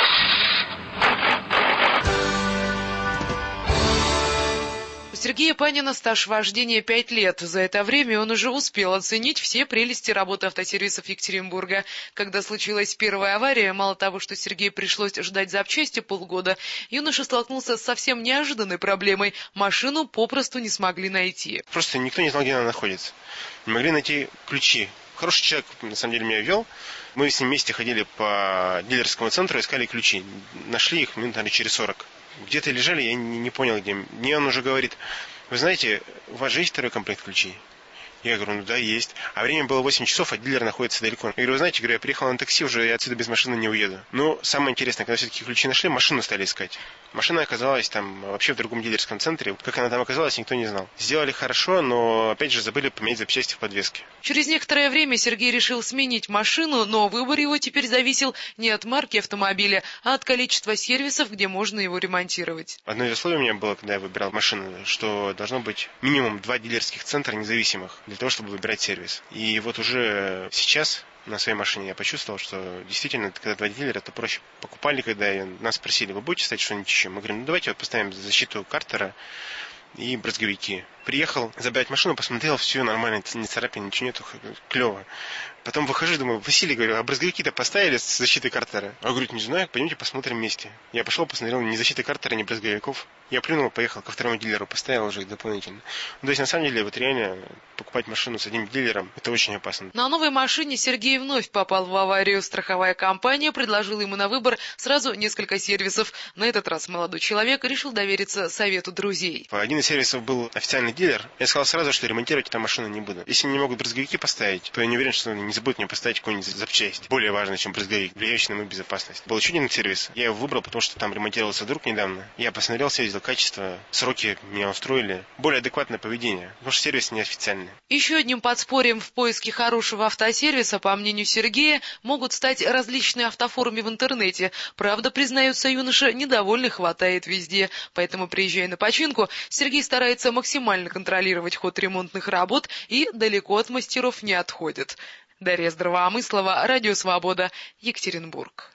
У Сергея Панина стаж вождения 5 лет. За это время он уже успел оценить все прелести работы автосервисов Екатеринбурга. Когда случилась первая авария, мало того, что Сергею пришлось ждать запчасти полгода, юноша столкнулся с совсем неожиданной проблемой. Машину попросту не смогли найти. Просто никто не знал, где она находится. Не могли найти ключи. Хороший человек, на самом деле, меня вел. Мы с ним вместе ходили по дилерскому центру, искали ключи. Нашли их минут, наверное, через 40. Где-то лежали, я не понял, где. Мне он уже говорит, вы знаете, у вас же есть второй комплект ключей? Я говорю, да, есть. А время было 8 часов, а дилер находится далеко. Я говорю, вы знаете, я приехал на такси, уже я отсюда без машины не уеду. Но самое интересное, когда все-таки ключи нашли, машину стали искать. Машина оказалась там вообще в другом дилерском центре. Как она там оказалась, никто не знал. Сделали хорошо, но опять же забыли поменять запчасти в подвеске. Через некоторое время Сергей решил сменить машину, но выбор его теперь зависел не от марки автомобиля, а от количества сервисов, где можно его ремонтировать. Одно из условий у меня было, когда я выбирал машину, что должно быть минимум 2 дилерских центра независимых, для того, чтобы выбирать сервис. И вот уже сейчас на своей машине я почувствовал, что действительно, когда 2 дилера, это проще. Покупали, когда нас спросили, вы будете ставить что-нибудь еще? Мы говорим, давайте поставим защиту картера и брызговики. Приехал забирать машину, посмотрел, все нормально, ни царапин, ничего нету, клево. Потом выхожу, думаю, Василий, говорю, а брызговики-то поставили с защитой картера? А говорю, не знаю, пойдемте посмотрим вместе. Я пошел, посмотрел, ни защиты картера, ни брызговиков. Я плюнул, поехал ко второму дилеру, поставил уже их дополнительно. То есть, на самом деле, вот реально покупать машину с одним дилером, это очень опасно. На новой машине Сергей вновь попал в аварию. Страховая компания предложила ему на выбор сразу несколько сервисов. На этот раз молодой человек решил довериться совету друзей. Один из сервисов был официальный официальный дилер, я сказал сразу, что ремонтировать эту машину не буду. Если не могут брызговики поставить, то я не уверен, что не забудут мне поставить какую-нибудь запчасть. Более важно, чем брызговик, влияющий на мою безопасность. Был еще один сервис. Я его выбрал, потому что там ремонтировался друг недавно. Я посмотрел, съездил, качество, сроки меня устроили. Более адекватное поведение, потому что сервис неофициальный. Еще одним подспорьем в поиске хорошего автосервиса, по мнению Сергея, могут стать различные автофорумы в интернете. Правда, признается юноша, недовольных хватает везде. Поэтому, приезжая на починку, Сергей старается максимально контролировать ход ремонтных работ и далеко от мастеров не отходит. Дарья Здравомыслова, Радио Свобода, Екатеринбург.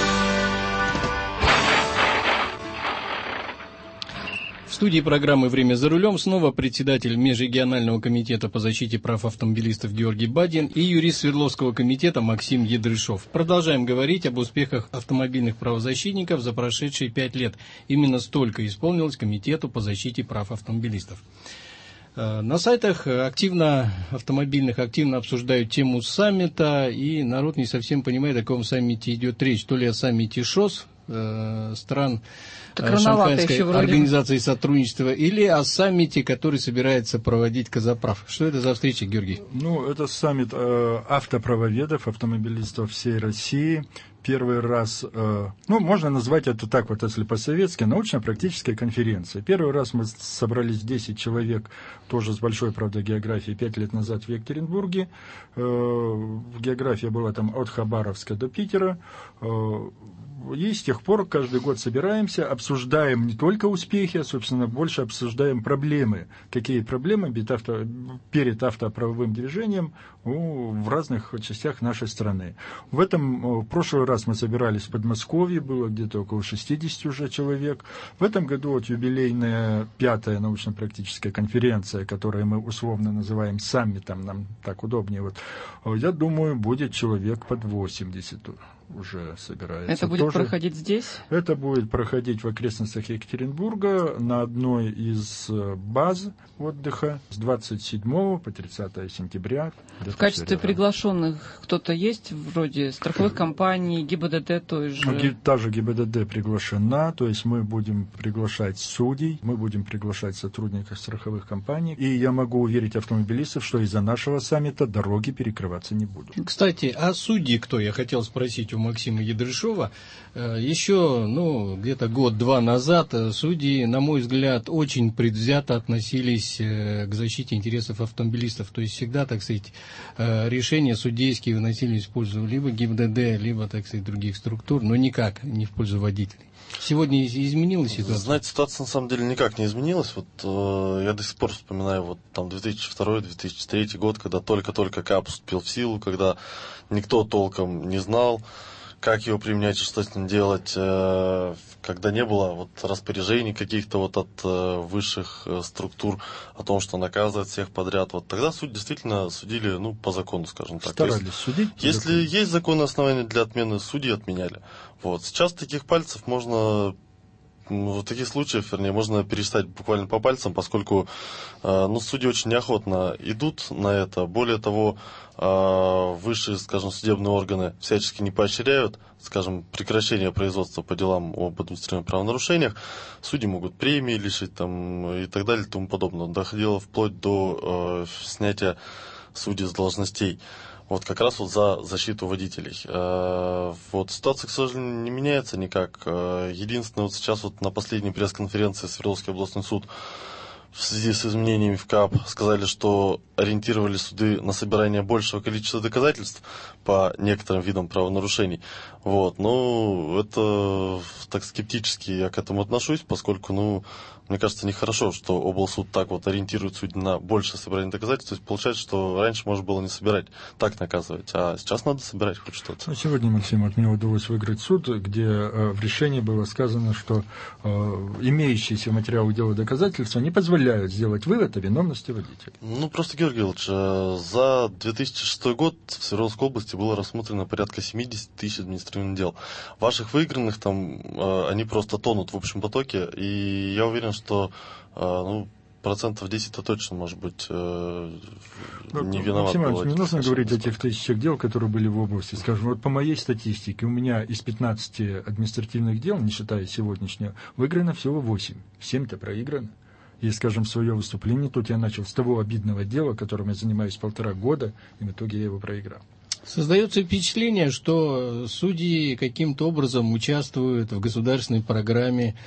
В студии программы «Время за рулем» снова председатель Межрегионального комитета по защите прав автомобилистов Георгий Бадин и юрист Свердловского комитета Максим Ядрышов. Продолжаем говорить об успехах автомобильных правозащитников за прошедшие 5 лет. Именно столько исполнилось Комитету по защите прав автомобилистов. На сайтах автомобильных активно обсуждают тему саммита, и народ не совсем понимает, о каком саммите идет речь. То ли о саммите ШОС, стран Шанхайской организации сотрудничества, или о саммите, который собирается проводить Казаправ. Что это за встреча, Георгий? Это саммит автоправоведов, автомобилистов всей России. Первый раз, можно назвать это так вот, если по-советски, научно-практическая конференция. Первый раз мы собрались 10 человек, тоже с большой, правда, географией, 5 лет назад в Екатеринбурге. География была там от Хабаровска до Питера. И с тех пор каждый год собираемся, обсуждаем не только успехи, а, собственно, больше обсуждаем проблемы. Какие проблемы перед автоправовым движением в разных частях нашей страны. В прошлый раз мы собирались в Подмосковье, было где-то около 60 уже человек. В этом году юбилейная 5-я научно-практическая конференция, которую мы условно называем саммитом, нам так удобнее. Я думаю, будет человек под 80 уже собирается. Это будет проходить здесь? Это будет проходить в окрестностях Екатеринбурга на одной из баз отдыха с 27 по 30 сентября. В качестве приглашенных кто-то есть, вроде страховых компаний, ГИБДД той же? Та же ГИБДД приглашена, то есть мы будем приглашать судей, мы будем приглашать сотрудников страховых компаний, и я могу уверить автомобилистов, что из-за нашего саммита дороги перекрываться не будут. Кстати, а судьи кто? Я хотел спросить у Максима Ядрышова. Еще, где-то год-два назад судьи, на мой взгляд, очень предвзято относились к защите интересов автомобилистов. То есть всегда, так сказать, решения судейские выносились в пользу либо ГИБДД, либо, так сказать, других структур, но никак не в пользу водителей. Сегодня изменилась ситуация? Знаете, ситуация на самом деле никак не изменилась. Я до сих пор вспоминаю 2002-2003 год, когда только-только КАП вступил в силу, когда никто толком не знал, как его применять и что с ним делать, когда не было распоряжений каких-то от высших структур о том, что наказывать всех подряд. Тогда суд действительно судили по закону, скажем так. Старались судить. Если есть законные основания для отмены, судьи отменяли. Сейчас таких пальцев можно... В таких случаях, можно пересчитать буквально по пальцам, поскольку судьи очень неохотно идут на это. Более того, высшие, судебные органы всячески не поощряют, прекращение производства по делам об административных правонарушениях. Судьи могут премии лишить и так далее и тому подобное. Доходило вплоть до снятия судей с должностей. Как раз за защиту водителей. Ситуация, к сожалению, не меняется никак. Единственное, сейчас на последней пресс-конференции Свердловский областной суд в связи с изменениями в КАП сказали, что ориентировали суды на собирание большего количества доказательств по некоторым видам правонарушений. Это так скептически я к этому отношусь, поскольку, мне кажется, нехорошо, что облсуд так ориентирует судей на большее собирание доказательств. То есть получается, что раньше можно было не собирать, так наказывать, а сейчас надо собирать хоть что-то. Сегодня, Максим, мне удалось выиграть суд, где в решении было сказано, что имеющиеся материалы дела доказательства не позволяют сделать вывод о виновности водителя. Просто, Георгий Ильич, за 2006 год в Свердловской области было рассмотрено порядка 70 тысяч административных дел. Ваших выигранных они просто тонут в общем потоке, и я уверен, что 10% точно, может быть, не виноват. Максим, не нужно говорить о тех тысячах дел, которые были в области. Скажем, по моей статистике, у меня из 15 административных дел, не считая сегодняшнего, выиграно всего 8. 7-то проиграно. И, скажем, в свое выступление тут я начал с того обидного дела, которым я занимаюсь 1,5 года, и в итоге я его проиграл. Создается впечатление, что судьи каким-то образом участвуют в государственной программе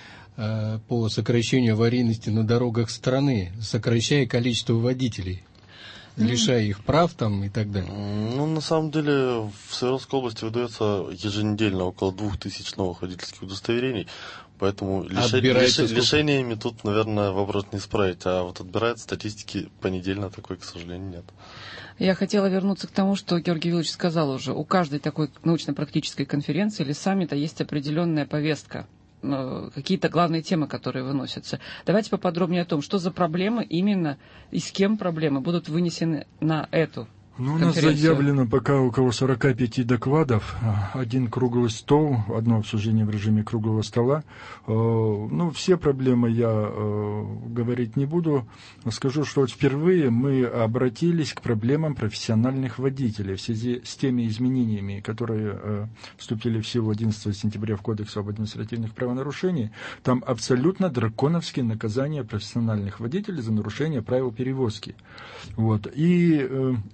по сокращению аварийности на дорогах страны, сокращая количество водителей, лишая их прав там и так далее. Ну, на самом деле, в Свердловской области выдается еженедельно около 2000 новых водительских удостоверений, поэтому лишениями тут, наверное, вопрос не исправить, а вот отбирают статистики понедельно такой, к сожалению, нет. Я хотела вернуться к тому, что Георгий Вилович сказал уже. У каждой такой научно-практической конференции или саммита есть определенная повестка, какие-то главные темы, которые выносятся. Давайте поподробнее о том, что за проблемы именно и с кем проблемы будут вынесены на эту Ну, у нас заявлено пока около 45 докладов, один круглый стол, одно обсуждение в режиме круглого стола. Ну, все проблемы я говорить не буду. Скажу, что вот впервые мы обратились к проблемам профессиональных водителей в связи с теми изменениями, которые вступили в силу 11 сентября в Кодекс об административных правонарушениях. Там абсолютно драконовские наказания профессиональных водителей за нарушение правил перевозки. Вот. И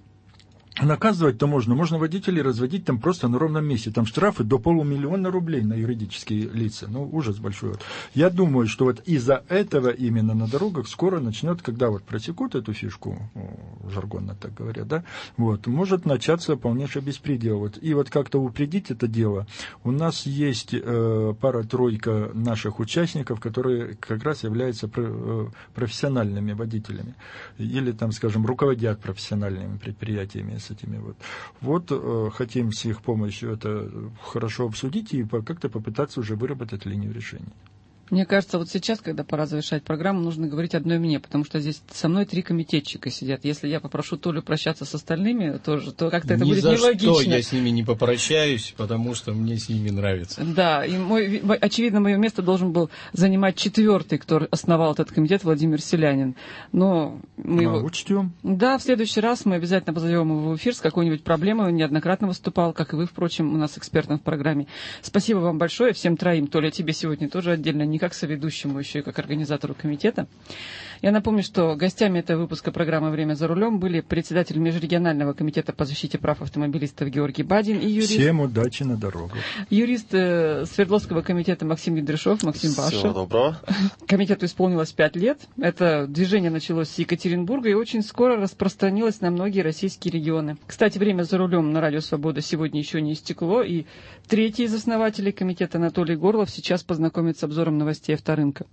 наказывать-то можно водителей разводить там просто на ровном месте. Там штрафы до 500 000 рублей на юридические лица. Ну, ужас большой. Я думаю, что вот из-за этого именно на дорогах скоро начнет, когда вот просекут эту фишку, жаргонно так говорят, да, вот, может начаться полнейший беспредел. Вот. И вот как-то упредить это дело. У нас есть пара-тройка наших участников, которые как раз являются профессиональными водителями. Или там, скажем, руководят профессиональными предприятиями с этими вот. Хотим с их помощью это хорошо обсудить и как-то попытаться уже выработать линию решения. Мне кажется, вот сейчас, когда пора завершать программу, нужно говорить одно мне, потому что здесь со мной 3 комитетчика сидят. Если я попрошу Толю прощаться с остальными, то как-то это будет нелогично. Ни за что я с ними не попрощаюсь, потому что мне с ними нравится. Да, и очевидно, мое место должен был занимать 4-й, кто основал этот комитет, Владимир Селянин. Но мы его учтем. Да, в следующий раз мы обязательно позовем его в эфир с какой-нибудь проблемой. Он неоднократно выступал, как и вы, впрочем, у нас экспертом в программе. Спасибо вам большое, всем 3. Толя, тебе сегодня тоже отдельно, не как соведущему, еще и как организатору комитета. Я напомню, что гостями этого выпуска программы «Время за рулем» были председатель Межрегионального комитета по защите прав автомобилистов Георгий Бадин и юрист... Всем удачи на дорогах. Юрист Свердловского комитета Максим Едрышев. Максим, ваше. Всего доброго. Комитету исполнилось 5 лет. Это движение началось с Екатеринбурга и очень скоро распространилось на многие российские регионы. Кстати, «Время за рулем» на Радио Свобода сегодня еще не истекло, и 3-й из основателей комитета Анатолий Горлов сейчас познакомится с обзором новостей авторынка.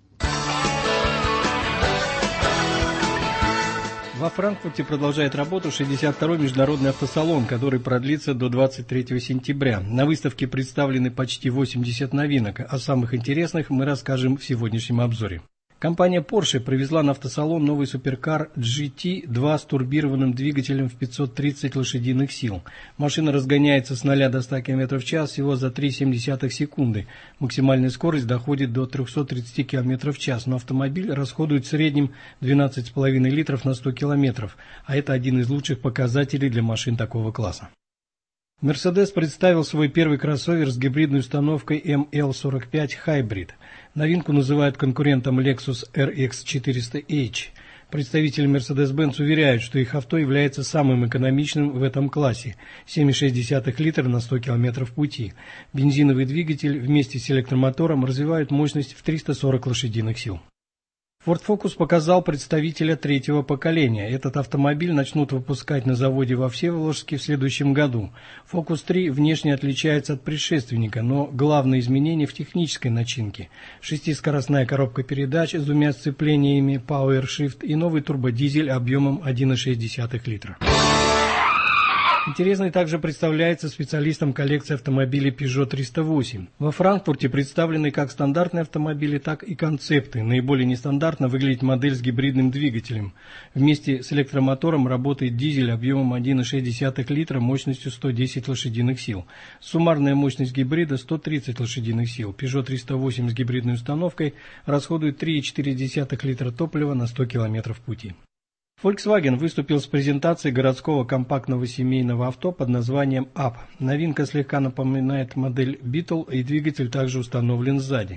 Во Франкфурте продолжает работу 62-й международный автосалон, который продлится до 23 сентября. На выставке представлены почти 80 новинок. О самых интересных мы расскажем в сегодняшнем обзоре. Компания Porsche привезла на автосалон новый суперкар GT2 с турбированным двигателем в 530 лошадиных сил. Машина разгоняется с 0 до 100 км в час всего за 0,3 секунды. Максимальная скорость доходит до 330 км в час, но автомобиль расходует в среднем 12,5 литров на 100 км, а это один из лучших показателей для машин такого класса. Mercedes представил свой первый кроссовер с гибридной установкой ML45 Hybrid. Новинку называют конкурентом Lexus RX 400H. Представители Mercedes-Benz уверяют, что их авто является самым экономичным в этом классе – 7,6 литра на 100 км пути. Бензиновый двигатель вместе с электромотором развивает мощность в 340 лошадиных сил. Ford Focus показал представителя 3-го поколения. Этот автомобиль начнут выпускать на заводе во Всеволожске в следующем году. Focus 3 внешне отличается от предшественника, но главное изменение в технической начинке. 6-скоростная коробка передач с 2 сцеплениями Power Shift и новый турбодизель объемом 1,6 литра. Интересной также представляется специалистом коллекции автомобилей Peugeot 308. Во Франкфурте представлены как стандартные автомобили, так и концепты. Наиболее нестандартно выглядит модель с гибридным двигателем. Вместе с электромотором работает дизель объемом 1,6 литра мощностью 110 лошадиных сил. Суммарная мощность гибрида 130 лошадиных сил. Peugeot 308 с гибридной установкой расходует 3,4 литра топлива на 100 км пути. Volkswagen выступил с презентацией городского компактного семейного авто под названием Up. Новинка слегка напоминает модель Beetle, и двигатель также установлен сзади.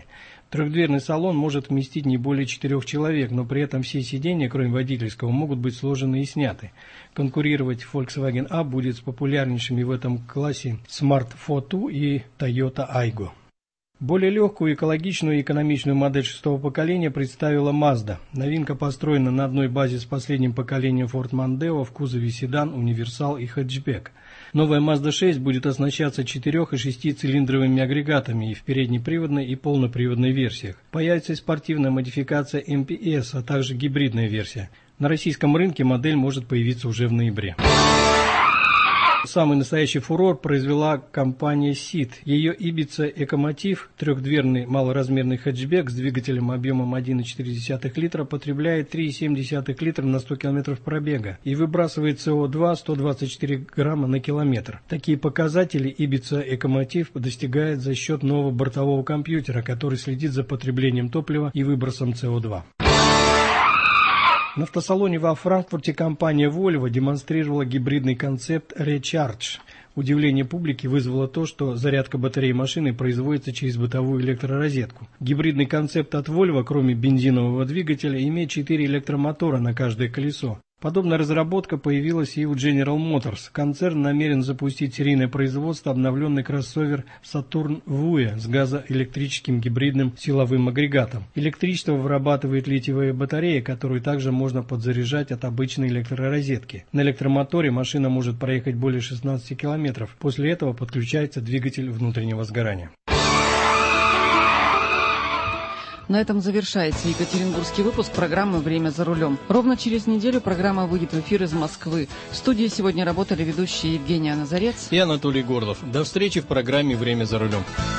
Трехдверный салон может вместить не более 4 человек, но при этом все сиденья, кроме водительского, могут быть сложены и сняты. Конкурировать Volkswagen Up будет с популярнейшими в этом классе Smart Fortwo и Toyota Aygo. Более легкую, экологичную и экономичную модель 6-го поколения представила Mazda. Новинка построена на одной базе с последним поколением Ford Mondeo в кузове седан, универсал и хэтчбэк. Новая Mazda 6 будет оснащаться 4- и 6-цилиндровыми агрегатами и в переднеприводной и полноприводной версиях. Появится и спортивная модификация MPS, а также гибридная версия. На российском рынке модель может появиться уже в ноябре. Самый настоящий фурор произвела компания SEAT. Ее Ibiza Ecomotive, трехдверный малоразмерный хэтчбэк с двигателем объемом 1,4 литра, потребляет 3,7 литра на 100 км пробега и выбрасывает СО2 124 грамма на километр. Такие показатели Ibiza Ecomotive достигает за счет нового бортового компьютера, который следит за потреблением топлива и выбросом СО2. На автосалоне во Франкфурте компания Volvo демонстрировала гибридный концепт Recharge. Удивление публики вызвало то, что зарядка батареи машины производится через бытовую электророзетку. Гибридный концепт от Volvo, кроме бензинового двигателя, имеет 4 электромотора на каждое колесо. Подобная разработка появилась и у General Motors. Концерн намерен запустить серийное производство обновленный кроссовер Saturn Vue с газоэлектрическим гибридным силовым агрегатом. Электричество вырабатывает литиевая батарея, которую также можно подзаряжать от обычной электророзетки. На электромоторе машина может проехать более 16 километров. После этого подключается двигатель внутреннего сгорания. На этом завершается екатеринбургский выпуск программы «Время за рулем». Ровно через неделю программа выйдет в эфир из Москвы. В студии сегодня работали ведущие Евгения Назарец и Анатолий Горлов. До встречи в программе «Время за рулем».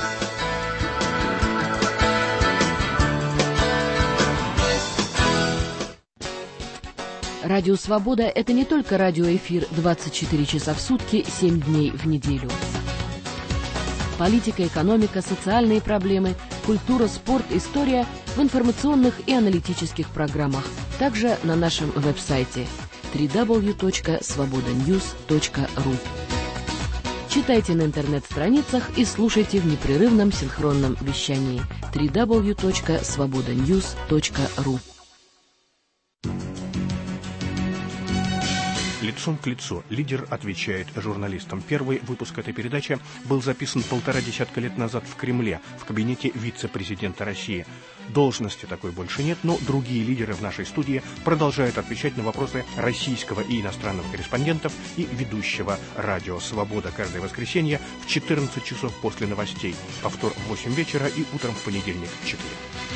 Радио «Свобода» — это не только радиоэфир 24 часа в сутки, 7 дней в неделю. Политика, экономика, социальные проблемы, культура, спорт, история в информационных и аналитических программах. Также на нашем веб-сайте www.svobodanews.ru. Читайте на интернет-страницах и слушайте в непрерывном синхронном вещании www.svobodanews.ru. «Лицом к лицу» лидер отвечает журналистам. Первый выпуск этой передачи был записан 1,5 десятка лет назад в Кремле, в кабинете вице-президента России. Должности такой больше нет, но другие лидеры в нашей студии продолжают отвечать на вопросы российского и иностранного корреспондентов и ведущего «Радио Свобода» каждое воскресенье в 14 часов после новостей, повтор в 8 вечера и утром в понедельник в 4.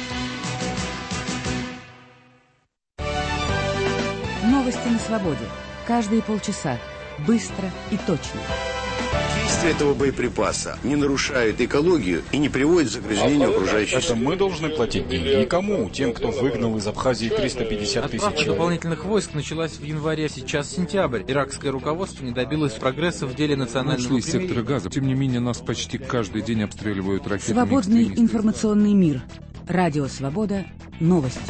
Новости на свободе. Каждые полчаса. Быстро и точно. Действие этого боеприпаса не нарушает экологию и не приводит к загрязнению окружающей среды. Это мы должны платить деньги. И кому? Тем, кто выгнал из Абхазии 350 тысяч человек. Отправка дополнительных войск началась в январе, сейчас сентябрь. Иракское руководство не добилось прогресса в деле национального примирения. Нашли секторы газа. Тем не менее, нас почти каждый день обстреливают ракетами. Свободный информационный мир. Радио «Свобода». Новости.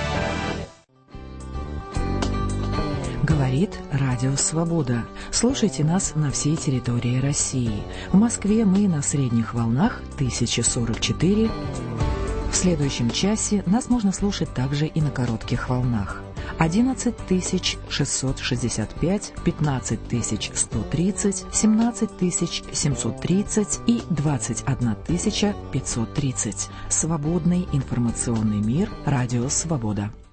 Говорит Радио Свобода. Слушайте нас на всей территории России. В Москве мы на средних волнах 1044. В следующем часе нас можно слушать также и на коротких волнах. 11665, 15130, 17730 и 21530. Свободный информационный мир. Радио Свобода.